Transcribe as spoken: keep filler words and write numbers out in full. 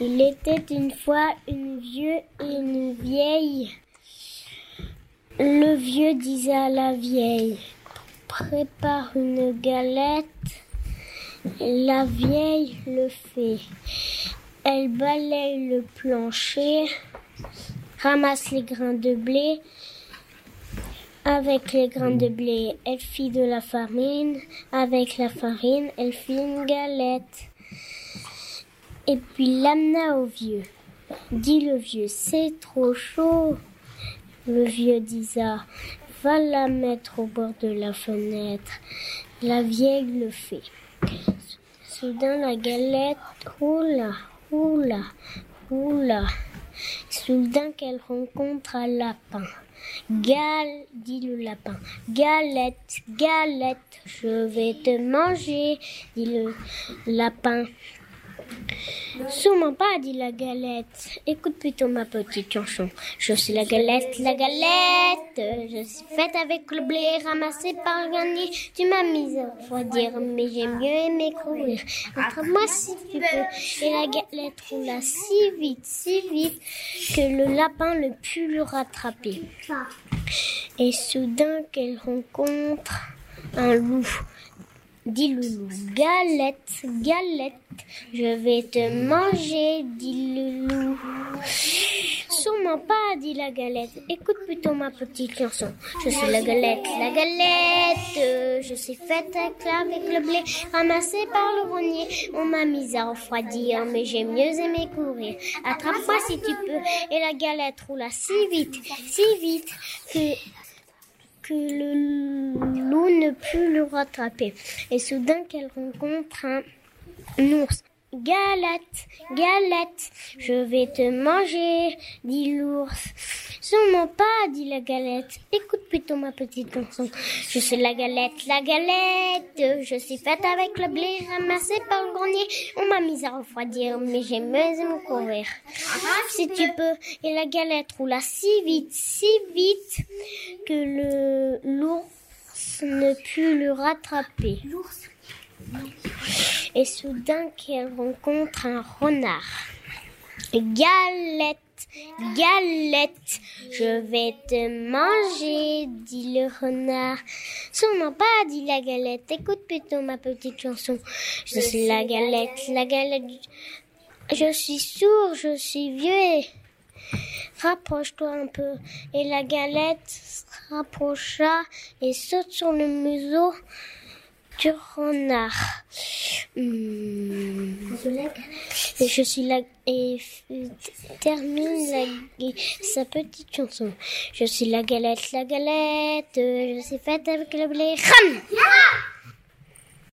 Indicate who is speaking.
Speaker 1: Il était une fois une vieux et une vieille. Le vieux disait à la vieille: prépare une galette. La vieille le fait. Elle balaye le plancher, ramasse les grains de blé. Avec les grains de blé, elle fit de la farine. Avec la farine, elle fit une galette. Et puis l'amena au vieux. Dit le vieux: c'est trop chaud. Le vieux disait: va la mettre au bord de la fenêtre. La vieille le fait. Soudain la galette roula, roula, roula. Soudain qu'elle rencontre un lapin. Gal, dit le lapin. Galette, galette, je vais te manger, dit le lapin. Sûrement pas, dit la galette. Écoute plutôt ma petite chanson. Je suis la galette, la galette. Je suis faite avec le blé ramassé par le grenier. Tu m'as mise à refroidir, mais j'ai mieux aimé courir. Entre-moi si tu peux. Et la galette roula si vite, si vite, que le lapin ne put le rattraper. Et soudain qu'elle rencontre un loup. Dit le loup: galette, galette, je vais te manger, dit le loup. Sûrement pas, dit la galette. Écoute plutôt ma petite chanson. Je suis la galette, la galette. Je suis faite avec le blé ramassé par le grenier. On m'a mise à refroidir, mais j'ai mieux aimé courir. Attrape-moi si tu peux. Et la galette roula si vite, si vite que... que le loup ne put le rattraper. Et soudain qu'elle rencontre un ours. Galette, galette, je vais te manger, dit l'ours. Sûrement pas, dit la galette. Écoute plutôt ma petite chanson. Je suis la galette, la galette. Je suis faite avec le blé ramassé par le grenier. On m'a mise à refroidir, mais j'ai mieux aimé courir. Si tu peux. Et la galette roula si vite, si vite, que le l'ours ne put le rattraper. Et soudain qu'elle rencontre un renard. Galette, galette, je vais te manger, dit le renard. Sûrement pas, dit la galette. Écoute plutôt ma petite chanson. Je suis la galette, la galette. Je suis sourd, je suis vieux. Rapproche-toi un peu. Et la galette se rapprocha et saute sur le museau du renard. Hum. Et je suis là et termine la, sa petite chanson. Je suis la galette, la galette. Je suis faite avec le blé. Ram!